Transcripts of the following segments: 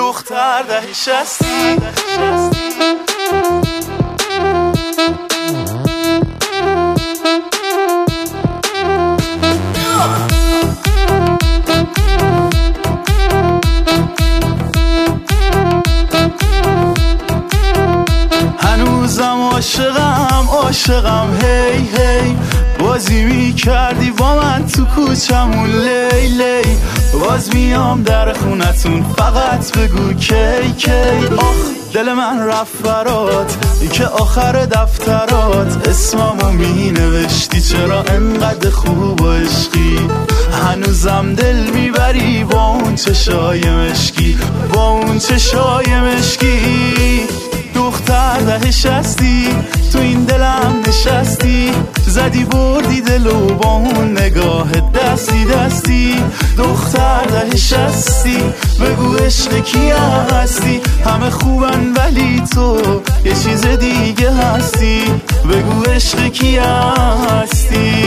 دختر ده 60. هنوزم عاشقم هی هی، بازی می کردی با من تو کوچمون لیلی، باز میام در خونتون فقط بگو کی کی. آخ دل من رفت برات که آخر دفترات اسممو می نوشتی، چرا انقدر خوب و عشقی؟ هنوزم دل میبری با اون چشای مشکی، با اون چشای مشکی. دختر ده 60 تو این دلم نشستی، زدی بردی دلو با اون نگاه دستی دستی. دختر ده 60 بگو عشق کی هستی؟ همه خوبن ولی تو یه چیز دیگه هستی، بگو عشق کی هستی؟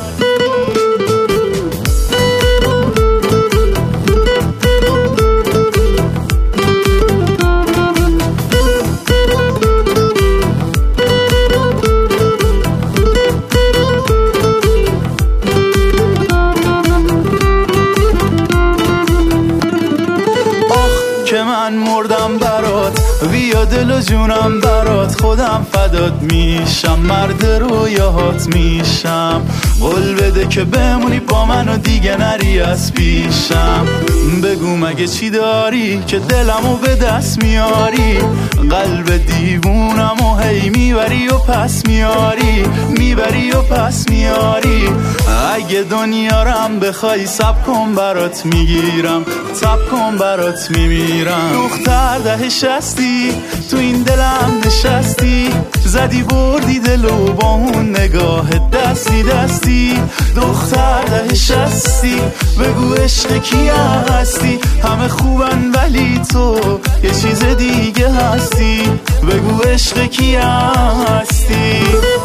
که من مردم برات، بیا دل و جونم برات، خودم فدات میشم، مرد رویاهات میشم. قول بده که بمونی با من و دیگه نری از پیشم. بگو مگه چی داری که دلمو به دست میاری؟ قلب دیوونم و هی میبری و پس میاری، میبری و پس میاری. اگه دنیا رم بخوای سب کن برات میگیرم، سب کن برات میمیرم. دختر ده 60 تو این دلم نشستی، زدی بردی دلو با اون نگاه دستی دستی. دختر ده 60 بگو عشق کی هستی؟ همه خوبن ولی تو یه چیز دیگه هستی، بگو عشق کی هستی؟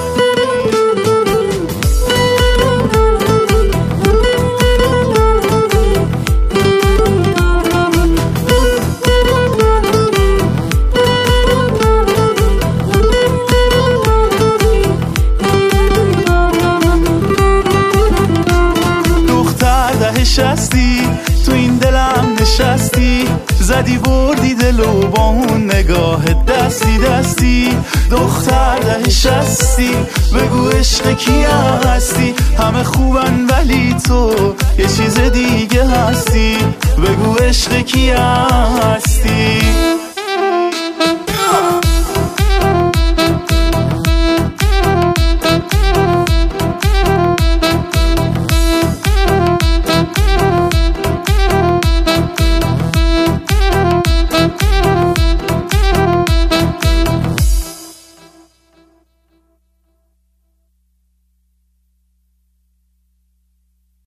ده 60 تو این دلم نشستی، زدی بردی دلو با اون نگاه دستی دستی. دختر ده 60 بگو عشق کی هستی؟ همه خوبن ولی تو یه چیز دیگه هستی، بگو عشق کی هستی؟